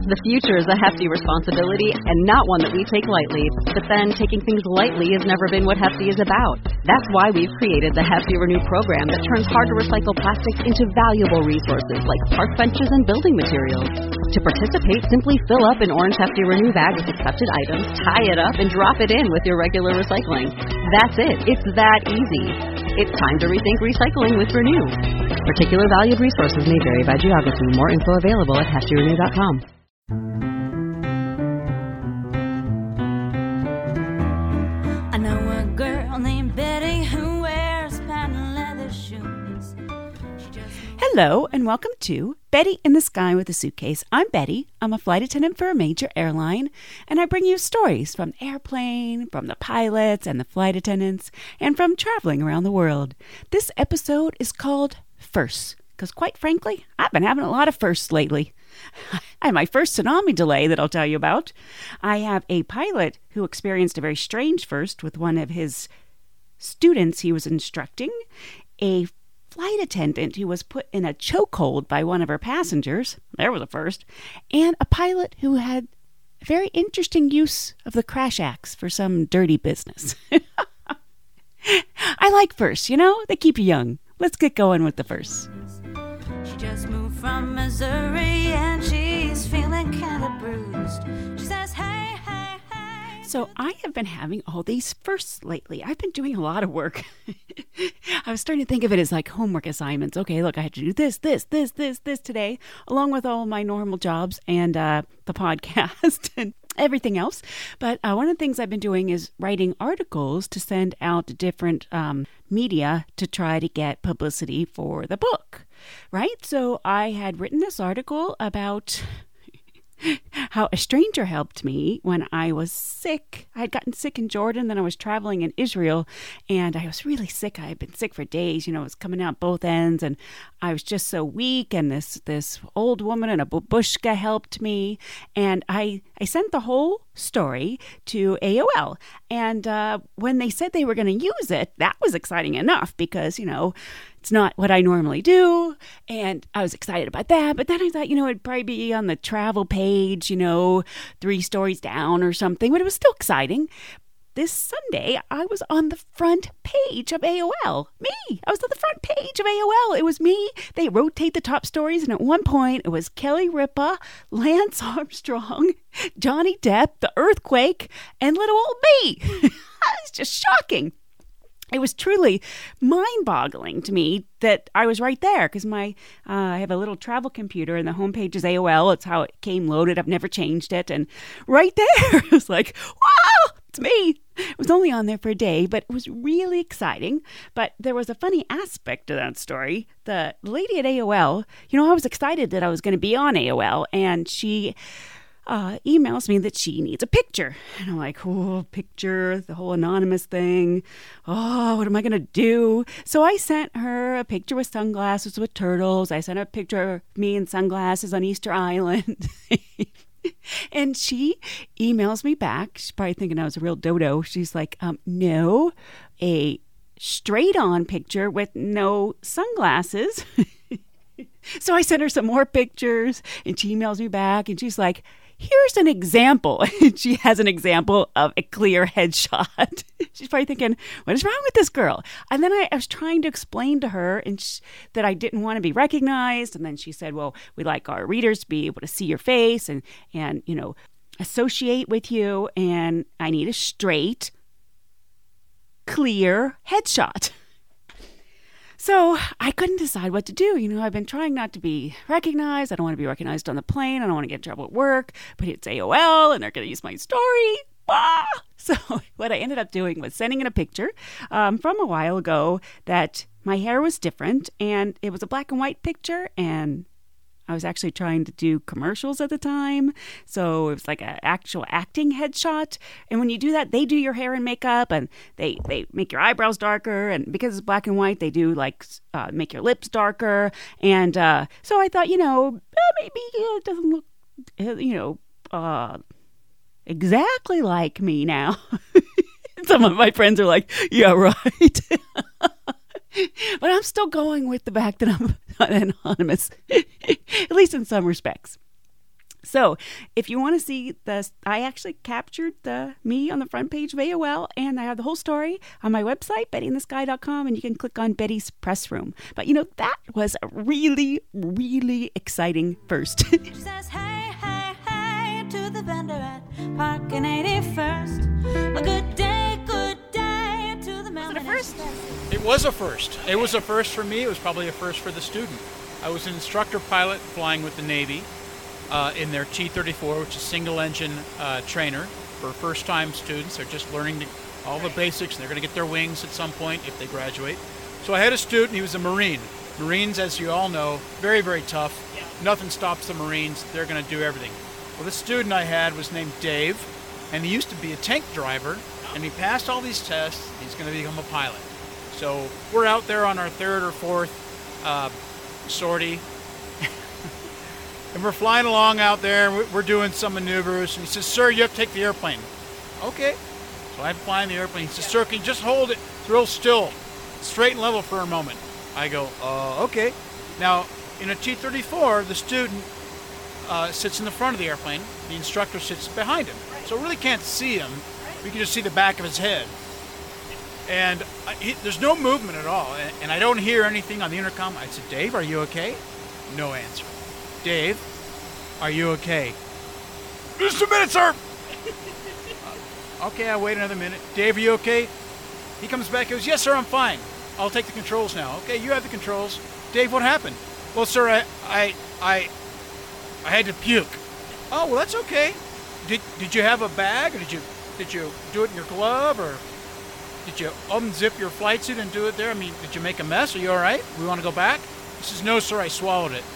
The future is a hefty responsibility and not one that we take lightly. But then, taking things lightly has never been what Hefty is about. That's why we've created the Hefty Renew program that turns hard-to-recycle plastics into valuable resources like park benches and building materials. To participate, simply fill up an orange Hefty Renew bag with accepted items, tie it up, and drop it in with your regular recycling. That's it. It's that easy. It's time to rethink recycling with Renew. Particular valued resources may vary by geography. More info available at heftyrenew.com. I know a girl named Betty who wears patent leather shoes. Hello and welcome to Betty in the Sky with a Suitcase. I'm Betty. I'm a flight attendant for a major airline, and I bring you stories from the airplane, from the pilots and the flight attendants, and from traveling around the world. This episode is called Firsts, because quite frankly, I've been having a lot of firsts lately. I had my first tsunami delay that I'll tell you about. I have a pilot who experienced a very strange first with one of his students he was instructing, a flight attendant who was put in a chokehold by one of her passengers. There was a first. And a pilot who had a very interesting use of the crash axe for some dirty business. I like firsts, you know? They keep you young. Let's get going with the firsts. She just moved from Missouri and she's feeling kind of bruised. She says, hey, hey, hey. So I have been having all these firsts lately. I've been doing a lot of work. I was starting to think of it as like homework assignments. Okay, look, I had to do this today, along with all my normal jobs and the podcast and everything else. But one of the things I've been doing is writing articles to send out to different media to try to get publicity for the book, right? So I had written this article about how a stranger helped me when I was sick. I had gotten sick in Jordan, then I was traveling in Israel, and I was really sick. I had been sick for days. You know, it was coming out both ends, and I was just so weak, and this old woman in a babushka helped me, and I sent the whole story to AOL, and when they said they were going to use it, that was exciting enough because, you know, it's not what I normally do, and I was excited about that. But then I thought, you know, it'd probably be on the travel page, you know, 3 stories down or something, but it was still exciting. This Sunday, I was on the front page of AOL. Me! I was on the front page of AOL. It was me. They rotate the top stories, and at one point, it was Kelly Ripa, Lance Armstrong, Johnny Depp, the earthquake, and little old me. It's just shocking. It was truly mind-boggling to me that I was right there because I have a little travel computer and the homepage is AOL. It's how it came loaded. I've never changed it. And right there, it was like, wow, it's me. It was only on there for a day, but it was really exciting. But there was a funny aspect to that story. The lady at AOL, you know, I was excited that I was going to be on AOL, and she emails me that she needs a picture. And I'm like, oh, picture, the whole anonymous thing. Oh, what am I going to do? So I sent her a picture with sunglasses with turtles. I sent her a picture of me in sunglasses on Easter Island. And she emails me back. She's probably thinking I was a real dodo. She's like, no, a straight-on picture with no sunglasses. So I sent her some more pictures, and she emails me back, and she's like, here's an example. And she has an example of a clear headshot. She's probably thinking, what is wrong with this girl? And then I was trying to explain to her that I didn't want to be recognized. And then she said, well, we like our readers to be able to see your face and you know, associate with you. And I need a straight, clear headshot. So I couldn't decide what to do. You know, I've been trying not to be recognized. I don't want to be recognized on the plane. I don't want to get in trouble at work. But it's AOL, and they're going to use my story. Ah! So what I ended up doing was sending in a picture from a while ago that my hair was different, and it was a black and white picture, and I was actually trying to do commercials at the time. So it was like an actual acting headshot. And when you do that, they do your hair and makeup, and they make your eyebrows darker. And because it's black and white, they do like make your lips darker. And so I thought, you know, maybe it doesn't look, you know, exactly like me now. Some of my friends are like, yeah, right. But I'm still going with the fact that I'm not anonymous, at least in some respects. So if you want to see I actually captured me on the front page of AOL, and I have the whole story on my website, bettyinthesky.com, and you can click on Betty's Press Room. But that was a really, really exciting first. She says, hey, hey, hey, to the vendor at Park and 81st. A good day to the man. Was it a first? It was a first. It was a first for me. It was probably a first for the student. I was an instructor pilot flying with the Navy in their T-34, which is single-engine trainer for first-time students. They're just learning all the basics. They're going to get their wings at some point if they graduate. So I had a student. He was a Marine. Marines, as you all know, very, very tough. Yeah. Nothing stops the Marines. They're going to do everything. Well, the student I had was named Dave, and he used to be a tank driver, and he passed all these tests. He's going to become a pilot. So we're out there on our third or fourth sortie, and we're flying along out there, and we're doing some maneuvers, and he says, sir, you have to take the airplane. Okay. So I'm flying the airplane. He says, sir, can you just hold it real still, straight and level for a moment? I go, okay. Now, in a T-34, the student sits in the front of the airplane. The instructor sits behind him. So really can't see him. We can just see the back of his head. And there's no movement at all. And I don't hear anything on the intercom. I said, Dave, are you okay? No answer. Dave, are you okay? Just a minute, sir. Okay, I wait another minute. Dave, are you okay? He comes back and goes, yes, sir, I'm fine. I'll take the controls now. Okay, you have the controls. Dave, what happened? Well, sir, I had to puke. Oh, well, that's okay. Did you have a bag, or did you do it in your glove, or did you unzip your flight suit and do it there? I mean, did you make a mess? Are you all right? We want to go back? He says, no, sir, I swallowed it.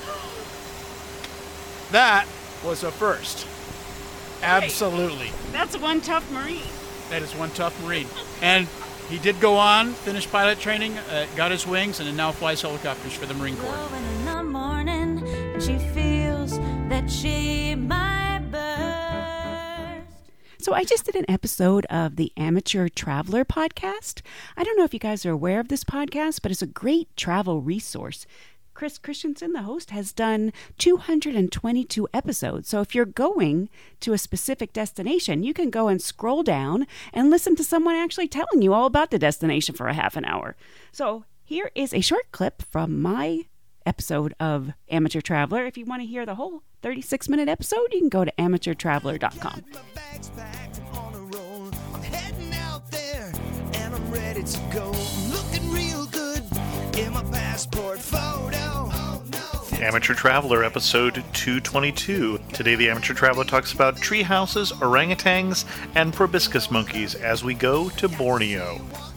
That was a first. Absolutely. That's one tough Marine. That is one tough Marine. And he did go on, finished pilot training, got his wings, and now flies helicopters for the Marine Corps. Glowing in the morning, and she feels that she might burst. So I just did an episode of the Amateur Traveler podcast. I don't know if you guys are aware of this podcast, but it's a great travel resource. Chris Christensen, the host, has done 222 episodes. So if you're going to a specific destination, you can go and scroll down and listen to someone actually telling you all about the destination for a half an hour. So here is a short clip from my episode of Amateur Traveler. If you want to hear the whole 36-minute episode, you can go to amateurtraveler.com. I'm heading out there and I'm ready to go. Looking real good in my passport photo. Amateur Traveler, episode 222. Today, the Amateur Traveler talks about tree houses, orangutans, and proboscis monkeys as we go to Borneo.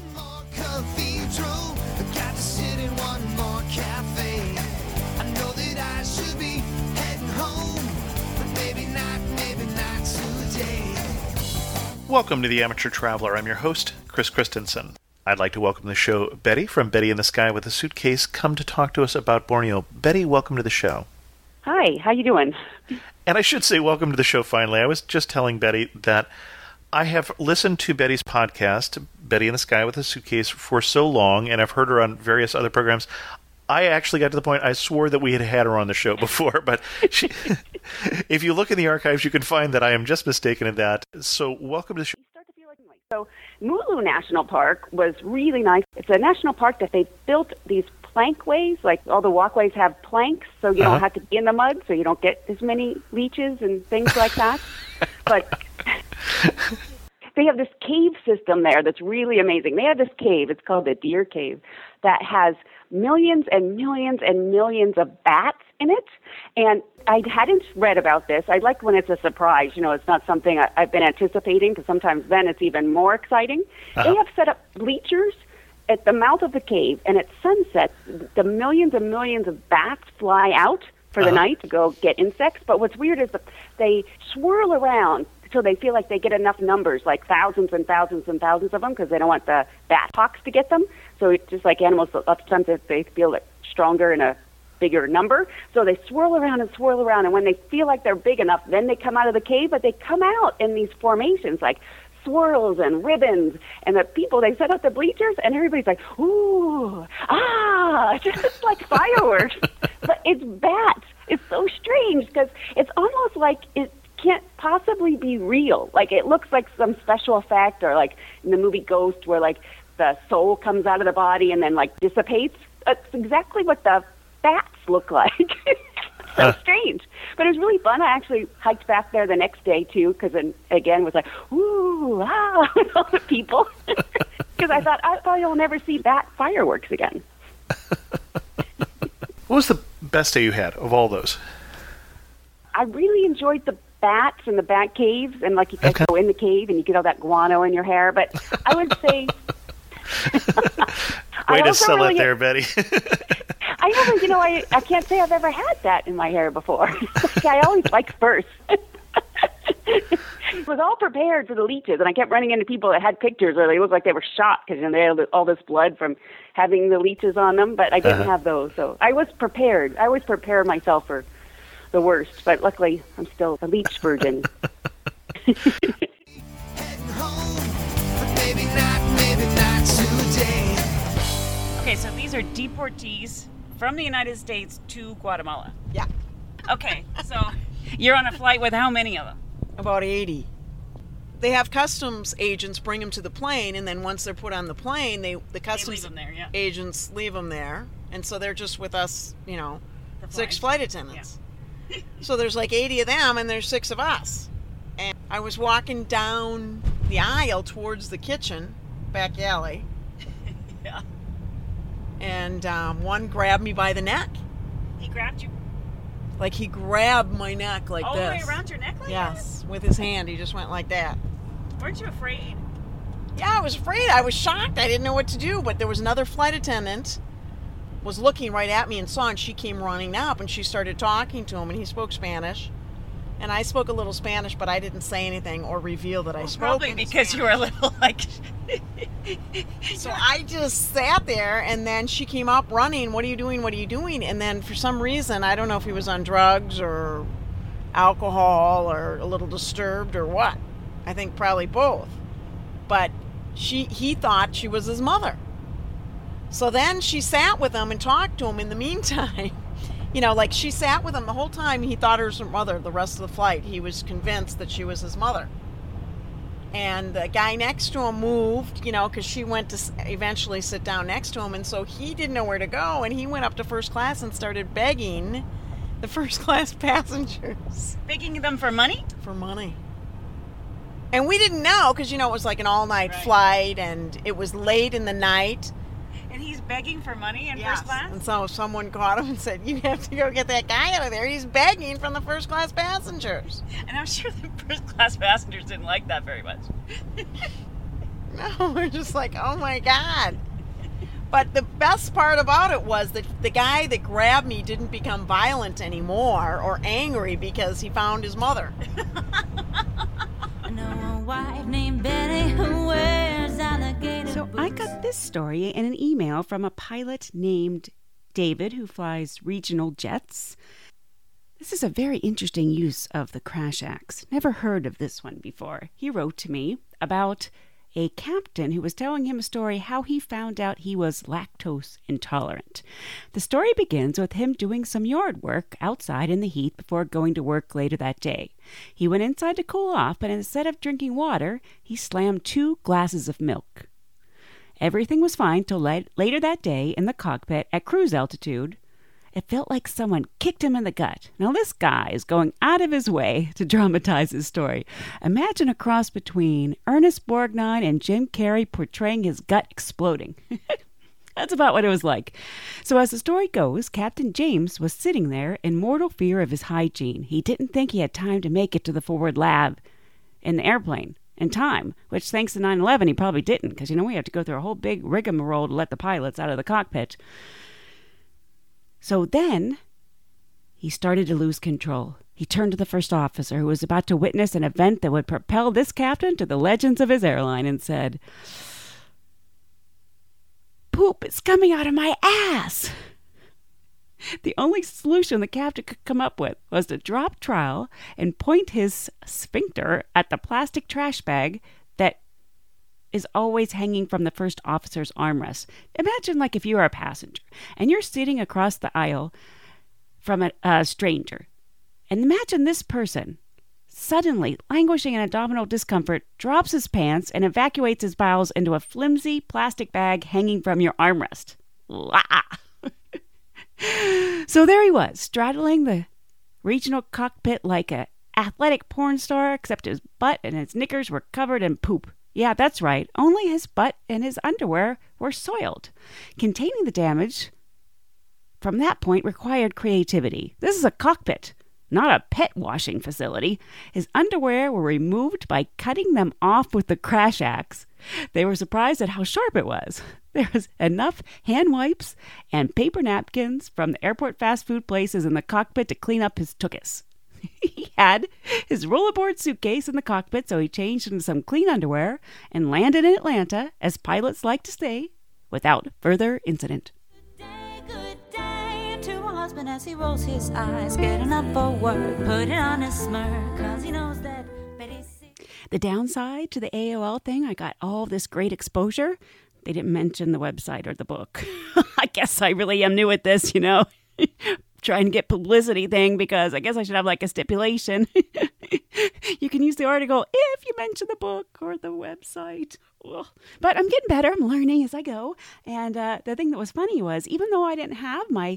Welcome to the Amateur Traveler. I'm your host, Chris Christensen. I'd like to welcome to the show Betty from Betty in the Sky with a Suitcase, come to talk to us about Borneo. Betty, welcome to the show. Hi, how you doing? And I should say welcome to the show finally. I was just telling Betty that I have listened to Betty's podcast, Betty in the Sky with a Suitcase, for so long, and I've heard her on various other programs. I actually got to the point I swore that we had her on the show before, but if you look in the archives, you can find that I am just mistaken in that. So welcome to the show. So Mulu National Park was really nice. It's a national park that they built these plankways, like all the walkways have planks, so you don't have to be in the mud, so you don't get as many leeches and things like that. But they have this cave system there that's really amazing. They have this cave, it's called the Deer Cave, that has millions and millions and millions of bats in it. And I hadn't read about this. I like when it's a surprise. You know, it's not something I've been anticipating, because sometimes then it's even more exciting. They have set up bleachers at the mouth of the cave, and at sunset, the millions and millions of bats fly out for the night to go get insects. But what's weird is that they swirl around until they feel like they get enough numbers, like thousands and thousands and thousands of them, because they don't want the bat hawks to get them. So it's just like animals, sometimes they feel it stronger in a bigger number. So they swirl around, and when they feel like they're big enough, then they come out of the cave, but they come out in these formations, like swirls and ribbons, and the people, they set up the bleachers, and everybody's like, ooh, just like fireworks. But it's bats. It's so strange because it's almost like it can't possibly be real. Like it looks like some special effect, or like in the movie Ghost, where like the soul comes out of the body and then like dissipates. That's exactly what the bats look like. So strange, but it was really fun. I actually hiked back there the next day too, because again was like, ooh, wow, with all the people. Because I thought you'll never see bat fireworks again. What was the best day you had of all those? I really enjoyed the bats and the bat caves, and like you guys go in the cave and you get all that guano in your hair. But I would say, way to sell really it there, Betty. I haven't, I can't say I've ever had that in my hair before. Like, I always liked first. I was all prepared for the leeches, and I kept running into people that had pictures where they looked like they were shot because they had all this blood from having the leeches on them, but I didn't have those. So I was prepared. I always prepare myself for the worst, but luckily I'm still a leech virgin. Heading home, but maybe not today. Okay, so these are deportees from the United States to Guatemala. Yeah. Okay, so you're on a flight with how many of them? About 80. They have customs agents bring them to the plane, and then once they're put on the plane, the customs leave them there, yeah. agents leave them there, and so they're just with us, 6 flight attendants. Yeah. So there's like 80 of them, and there's 6 of us. And I was walking down the aisle towards the kitchen, back alley. Yeah. And one grabbed me by the neck. He grabbed you? Like he grabbed my neck like all this. All the way around your neck like Yes, with his hand. He just went like that. Weren't you afraid? Yeah, I was afraid. I was shocked. I didn't know what to do. But there was another flight attendant was looking right at me and saw, and she came running up, and she started talking to him, and he spoke Spanish. And I spoke a little Spanish, but I didn't say anything or reveal that I spoke. Probably because Spanish. You were a little like... So I just sat there, and then she came up running. What are you doing? What are you doing? And then for some reason, I don't know if he was on drugs or alcohol or a little disturbed or what. I think probably both. But he thought she was his mother. So then she sat with him and talked to him in the meantime. Like she sat with him the whole time. He thought her was her mother the rest of the flight. He was convinced that she was his mother. And the guy next to him moved, because she went to eventually sit down next to him. And so he didn't know where to go. And he went up to first class and started begging the first class passengers. Begging them for money? For money. And we didn't know because, it was like an all-night flight and it was late in the night. And he's begging for money in first class? And so someone caught him and said, you have to go get that guy out of there. He's begging from the first class passengers. And I'm sure the first class passengers didn't like that very much. No, we're just like, oh my God. But the best part about it was that the guy that grabbed me didn't become violent anymore or angry because he found his mother. I know a wife named Betty who wears alligator So boots. I got this story in an email from a pilot named David who flies regional jets. This is a very interesting use of the crash axe. Never heard of this one before. He wrote to me about a captain who was telling him a story how he found out he was lactose intolerant. The story begins with him doing some yard work outside in the heat before going to work later that day. He went inside to cool off, but instead of drinking water, he slammed 2 glasses of milk. Everything was fine till later that day in the cockpit at cruise altitude. It felt like someone kicked him in the gut. Now this guy is going out of his way to dramatize his story. Imagine a cross between Ernest Borgnine and Jim Carrey portraying his gut exploding. That's about what it was like. So as the story goes, Captain James was sitting there in mortal fear of his hygiene. He didn't think he had time to make it to the forward lab in the airplane in time, which thanks to 9/11 he probably didn't, because we have to go through a whole big rigmarole to let the pilots out of the cockpit. So then he started to lose control. He turned to the first officer, who was about to witness an event that would propel this captain to the legends of his airline, and said, "Poop is coming out of my ass." The only solution the captain could come up with was to drop trowel and point his sphincter at the plastic trash bag that is always hanging from the first officer's armrest. Imagine like if you are a passenger and you're sitting across the aisle from a stranger. And imagine this person, suddenly languishing in abdominal discomfort, drops his pants and evacuates his bowels into a flimsy plastic bag hanging from your armrest. So there he was, straddling the regional cockpit like an athletic porn star, except his butt and his knickers were covered in poop. Yeah, that's right. Only his butt and his underwear were soiled. Containing the damage from that point required creativity. This is a cockpit, not a pet washing facility. His underwear were removed by cutting them off with the crash axe. They were surprised at how sharp it was. There was enough hand wipes and paper napkins from the airport fast food places in the cockpit to clean up his tuchus. He had his rollerboard suitcase in the cockpit, so he changed into some clean underwear and landed in Atlanta, as pilots like to say, without further incident. Good day to a husband as he rolls his eyes, getting up for work, put it on his smirk, 'cause he knows that Betty's sick. The downside to the AOL thing, I got all this great exposure. They didn't mention the website or the book. I guess I really am new at this, trying to get publicity thing, because I guess I should have like a stipulation. You can use the article if you mention the book or the website. Ugh. But I'm getting better. I'm learning as I go. And the thing that was funny was, even though I didn't have my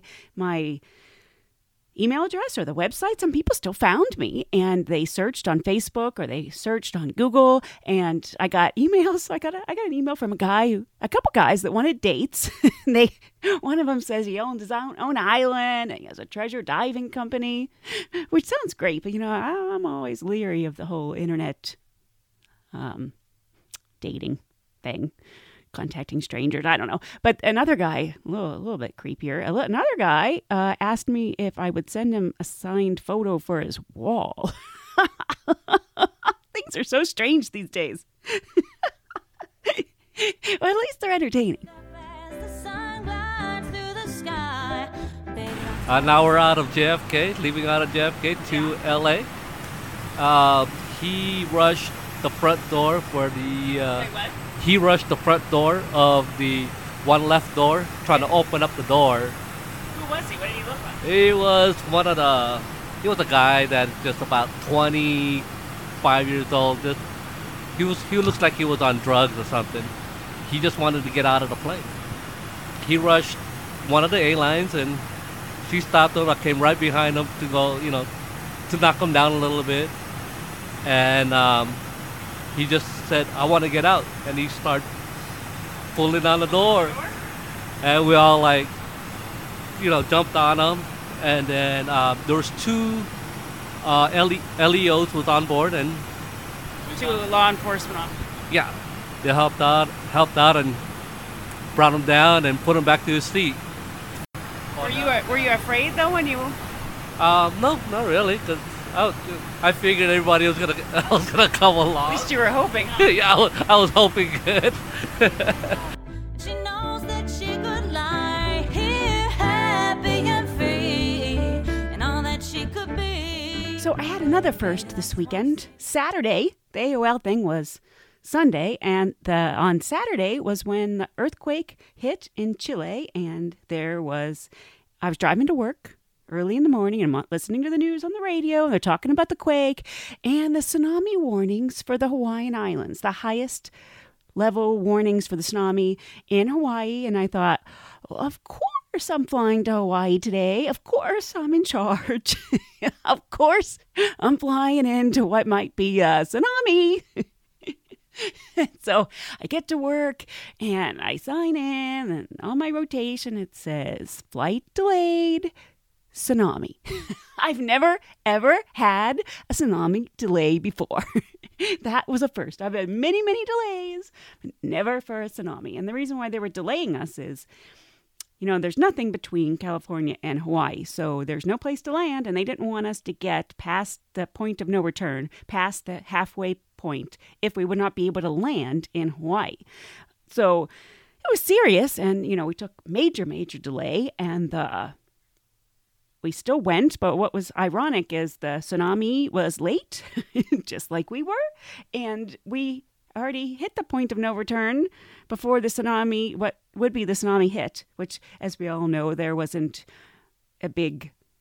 email address or the website, some people still found me, and they searched on Facebook or they searched on Google, and I got emails. I got an email from a couple guys that wanted dates. One of them says he owns his own island and he has a treasure diving company, which sounds great, but I'm always leery of the whole internet dating thing. Contacting strangers, I don't know. But another guy, a little bit creepier, another guy asked me if I would send him a signed photo for his wall. Things are so strange these days. Well, at least they're entertaining. As the sun glides through the sky, baby, Now we're out of JFK, leaving out of JFK to LA. He rushed the front door for the... He rushed the front door of the one left door, trying to open up the door. Who was he? What did he look like? He was a guy that's just about 25 years old. He looks like he was on drugs or something. He just wanted to get out of the plane. He rushed one of the A-lines, and she stopped him. I came right behind him to go, to knock him down a little bit. And he just said, "I want to get out." And he started pulling on the door. And we all jumped on him. And then there was two LEOs was on board, and Two law enforcement officers. yeah, they helped out and brought him down and put him back to his seat. Were you afraid though when you? No, not really, because I figured everybody was gonna come along. At least you were hoping. Huh? Yeah, I was hoping good. she knows that she could lie here, happy and free, and all that she could be. So I had another first this weekend. Saturday, the AOL thing was Sunday, and on Saturday was when the earthquake hit in Chile, and I was driving to work early in the morning, and I'm listening to the news on the radio, and they're talking about the quake and the tsunami warnings for the Hawaiian Islands, the highest level warnings for the tsunami in Hawaii. And I thought, well, of course I'm flying to Hawaii today. Of course I'm in charge. Of course I'm flying into what might be a tsunami. So I get to work and I sign in, and on my rotation it says flight delayed, tsunami. I've never, ever had a tsunami delay before. That was a first. I've had many, many delays, but never for a tsunami. And the reason why they were delaying us is, there's nothing between California and Hawaii, so there's no place to land, and they didn't want us to get past the point of no return, past the halfway point, if we would not be able to land in Hawaii. So it was serious, and, we took major, major delay, and we still went, but what was ironic is the tsunami was late, just like we were, and we already hit the point of no return before the tsunami, what would be the tsunami hit, which, as we all know, there wasn't a big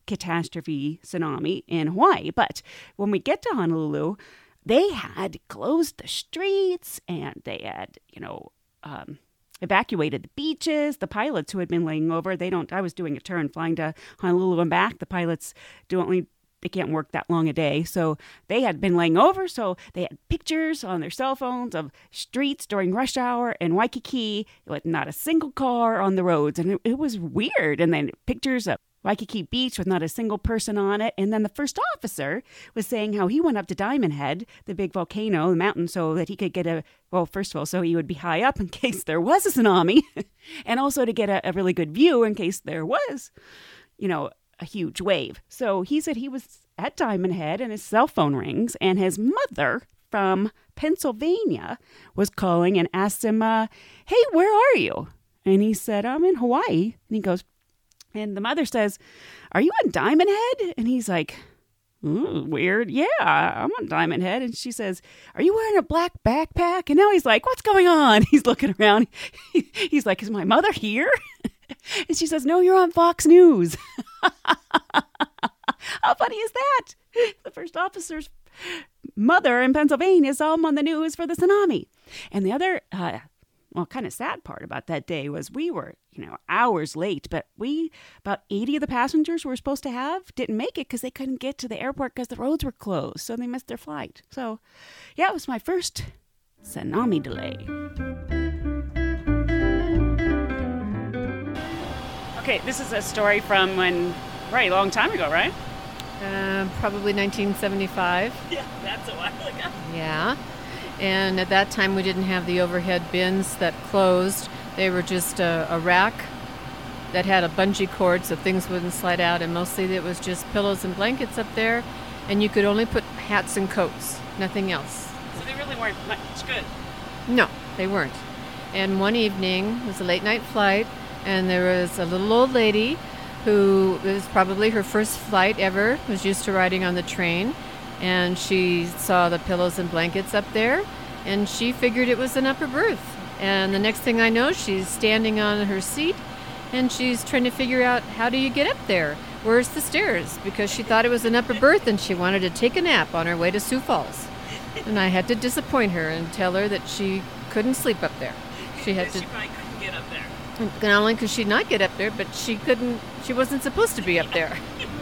catastrophe tsunami in Hawaii. But when we get to Honolulu, they had closed the streets and they had, evacuated the beaches. The pilots who had been laying over, I was doing a turn flying to Honolulu and back. The pilots they can't work that long a day. So they had been laying over. So they had pictures on their cell phones of streets during rush hour in Waikiki with not a single car on the roads. And it was weird. And then pictures of Waikiki Beach with not a single person on it. And then the first officer was saying how he went up to Diamond Head, the big volcano, the mountain, so that he could get first of all, so he would be high up in case there was a tsunami, and also to get a really good view in case there was, a huge wave. So he said he was at Diamond Head and his cell phone rings, and his mother from Pennsylvania was calling and asked him, hey, where are you? And he said, I'm in Hawaii. And he goes, and the mother says, are you on Diamond Head? And he's like, weird. Yeah, I'm on Diamond Head. And she says, are you wearing a black backpack? And now he's like, what's going on? He's looking around. He's like, is my mother here? And she says, no, you're on Fox News. How funny is that? The first officer's mother in Pennsylvania saw him on the news for the tsunami. And the other, kind of sad part about that day was we were, hours late, but about 80 of the passengers we were supposed to have didn't make it because they couldn't get to the airport because the roads were closed. So they missed their flight. So, yeah, it was my first tsunami delay. Okay, this is a story from a long time ago, right? Probably 1975. Yeah, that's a while ago. Yeah. And at that time, we didn't have the overhead bins that closed. They were just a rack that had a bungee cord so things wouldn't slide out. And mostly it was just pillows and blankets up there. And you could only put hats and coats, nothing else. So they really weren't much good. No, they weren't. And one evening, it was a late night flight, and there was a little old lady who it was probably her first flight ever, was used to riding on the train. And she saw the pillows and blankets up there, and she figured it was an upper berth. And the next thing I know, she's standing on her seat, and she's trying to figure out, how do you get up there? Where's the stairs? Because she thought it was an upper berth, and she wanted to take a nap on her way to Sioux Falls. And I had to disappoint her and tell her that she couldn't sleep up there. She probably couldn't get up there. Not only could she not get up there, but she wasn't supposed to be up there.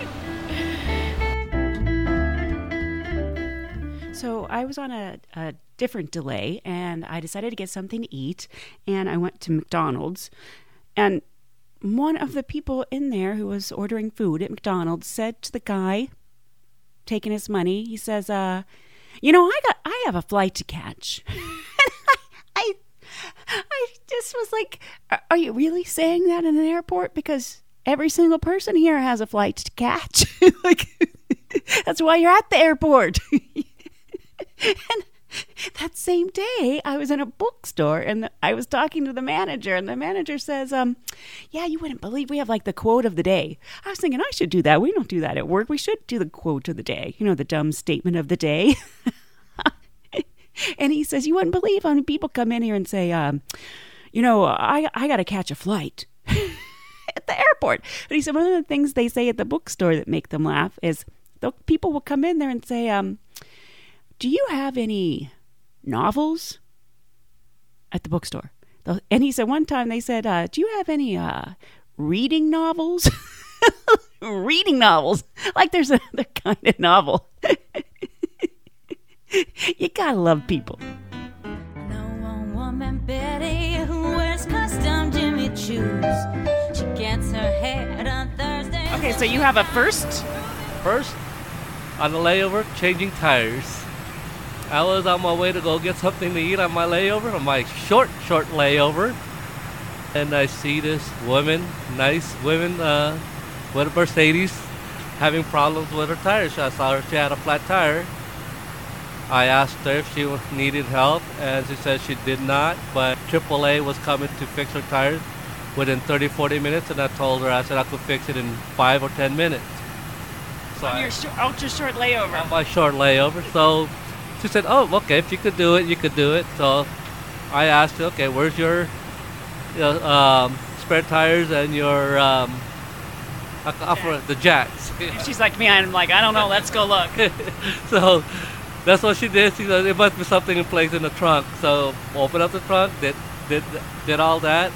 So I was on a different delay, and I decided to get something to eat, and I went to McDonald's. And one of the people in there who was ordering food at McDonald's said to the guy taking his money, he says, I have a flight to catch. And I just was like, are you really saying that in an airport? Because every single person here has a flight to catch. Like, that's why you're at the airport. And that same day, I was in a bookstore, and I was talking to the manager, and the manager says, yeah, you wouldn't believe we have like the quote of the day. I was thinking I should do that. We don't do that at work. We should do the quote of the day, the dumb statement of the day. And he says, you wouldn't believe how many people come in here and say, I got to catch a flight at the airport. But he said, one of the things they say at the bookstore that make them laugh is people will come in there and say, do you have any novels at the bookstore? And he said one time they said, do you have any reading novels? Reading novels. Like there's another kind of novel. You gotta love people. No woman Betty who wears custom Jimmy Choos. She gets her hair done Thursday. Okay, so you have a first? First, on the layover, changing tires. I was on my way to go get something to eat on my layover, on my short layover. And I see this nice woman with a Mercedes having problems with her tires. I saw her, she had a flat tire. I asked her if she needed help, and she said she did not, but AAA was coming to fix her tires within 30-40 minutes, and I told her, I said I could fix it in 5 or 10 minutes. So on your ultra short layover. On my short layover. So she said, oh, okay, if you could do it, you could do it. So I asked her, okay, where's your spare tires and your for the Jacks. She's like me. I'm like, I don't know. Let's go look. So that's what she did. She said, there must be something in place in the trunk. So opened up the trunk, did all that.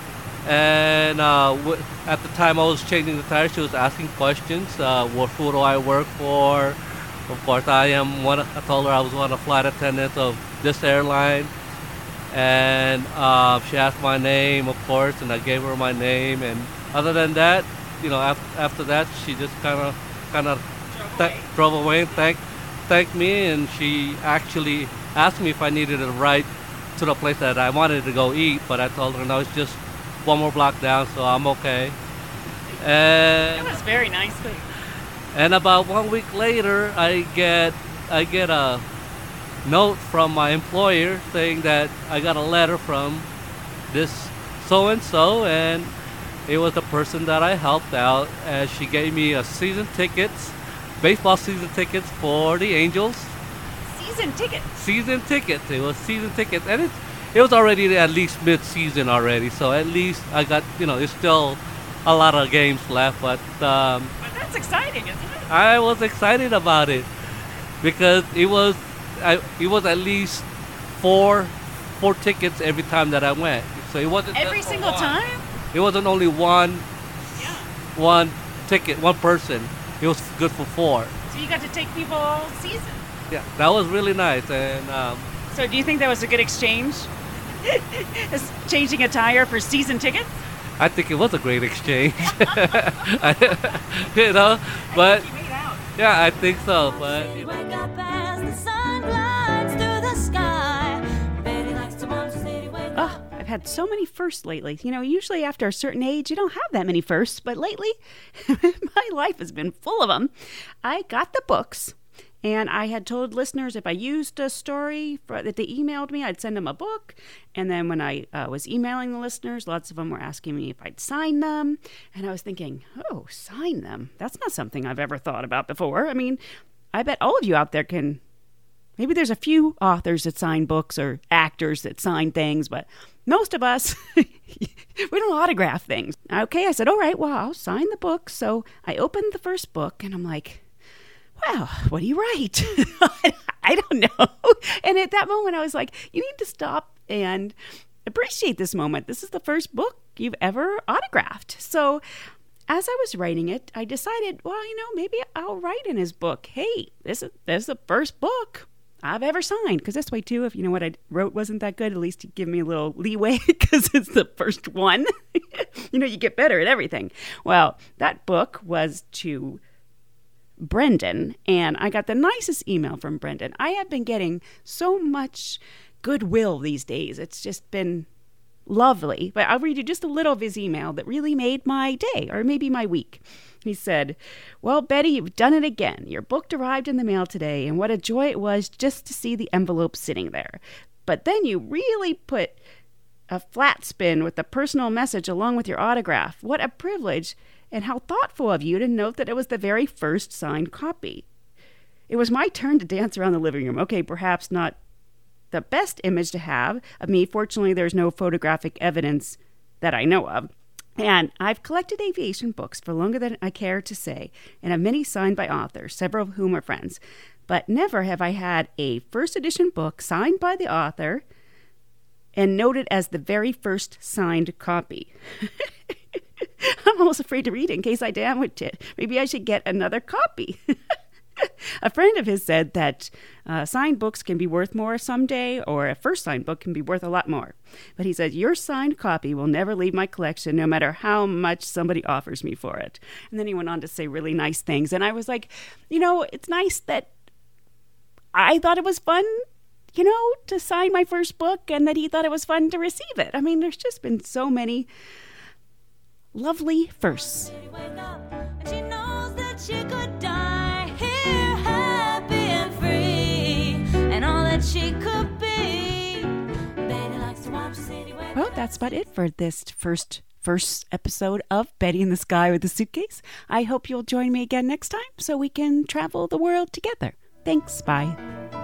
And at the time I was changing the tires, she was asking questions. Who do I work for? Of course, I told her I was one of the flight attendants of this airline. And she asked my name, of course, and I gave her my name. And other than that, after that, she just kind of drove away and thanked me. And she actually asked me if I needed a ride to the place that I wanted to go eat. But I told her, no, it's just one more block down, so I'm okay. And That was very nice. and about 1 week later, I get a note from my employer saying that I got a letter from this so-and-so, and it was the person that I helped out, and she gave me baseball season tickets for the Angels. Season tickets. Season tickets. It was season tickets, and it was already at least mid-season already, so at least I got, there's still a lot of games left, but But that's exciting, isn't it? I was excited about it because it was at least four tickets every time that I went. So it wasn't Every just for single one. time? It wasn't only one ticket, one person. It was good for four. So you got to take people all season. Yeah, that was really nice. And So do you think that was a good exchange? Is changing a tire for season tickets? I think it was a great exchange. But You made out. yeah, I think so. But Wake up as the sun glides through the sky. Betty likes to watch the city wake up. Oh, I've had so many firsts lately. Usually after a certain age, you don't have that many firsts, but lately, my life has been full of them. I got the books, and I had told listeners if I used a story that they emailed me, I'd send them a book. And then when I was emailing the listeners, lots of them were asking me if I'd sign them. And I was thinking, oh, sign them? That's not something I've ever thought about before. I mean, I bet all of you out there can. Maybe there's a few authors that sign books or actors that sign things, but most of us, we don't autograph things. Okay, I said, all right, well, I'll sign the book. So I opened the first book, and I'm like, wow, what do you write? I don't know. And at that moment, I was like, you need to stop and appreciate this moment. This is the first book you've ever autographed. So as I was writing it, I decided, well, maybe I'll write in his book, hey, this is the first book I've ever signed. Because this way, too, if what I wrote wasn't that good, at least you give me a little leeway because it's the first one. You get better at everything. Well, that book was to Brendan, and I got the nicest email from Brendan. I have been getting so much goodwill these days. It's just been lovely. But I'll read you just a little of his email that really made my day, or maybe my week. He said, well, Betty, you've done it again. Your book arrived in the mail today, and what a joy it was just to see the envelope sitting there. But then you really put a flat spin with the personal message along with your autograph. What a privilege, and how thoughtful of you to note that it was the very first signed copy. It was my turn to dance around the living room. Okay, perhaps not the best image to have of me. Fortunately, there's no photographic evidence that I know of. And I've collected aviation books for longer than I care to say, and have many signed by authors, several of whom are friends. But never have I had a first edition book signed by the author and noted as the very first signed copy. I'm almost afraid to read it in case I damage it. Maybe I should get another copy. A friend of his said that signed books can be worth more someday, or a first signed book can be worth a lot more. But he said, your signed copy will never leave my collection, no matter how much somebody offers me for it. And then he went on to say really nice things. And I was like, it's nice that I thought it was fun, to sign my first book, and that he thought it was fun to receive it. I mean, there's just been so many lovely firsts. Wake up, and she knows that she could die here, happy and free, and all that she could be. Betty likes to watch the city wake Well, up. that's about it for this first episode of Betty in the Sky with a Suitcase. I hope you'll join me again next time so we can travel the world together. Thanks. Bye.